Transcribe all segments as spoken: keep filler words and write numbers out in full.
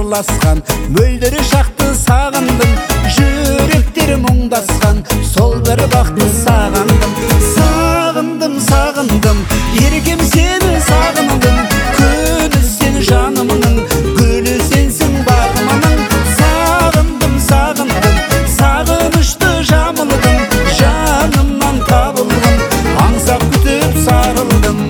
сырласқан мөлдір шақты сағындым, жүректер мұңдасқан сол бір бақты сағындым. Сағындым, сағындым, еркем сені сағындым, күні сен жанымның, гүлі сенсің бағымның. Сағындым, сағындым, сағынышты жамылдым, жанымнан табылдым, аңсап күтіп сарылдым.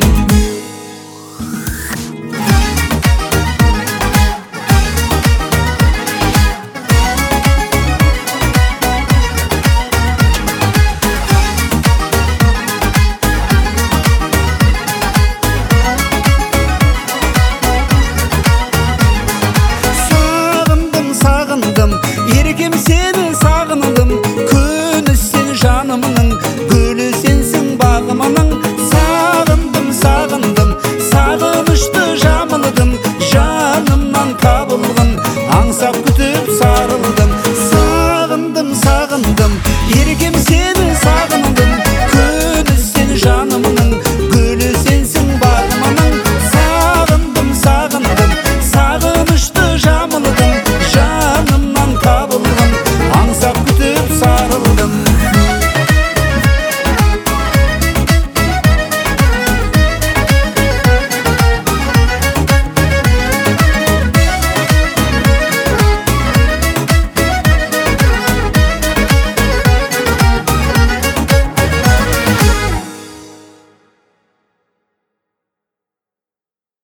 Еркем сен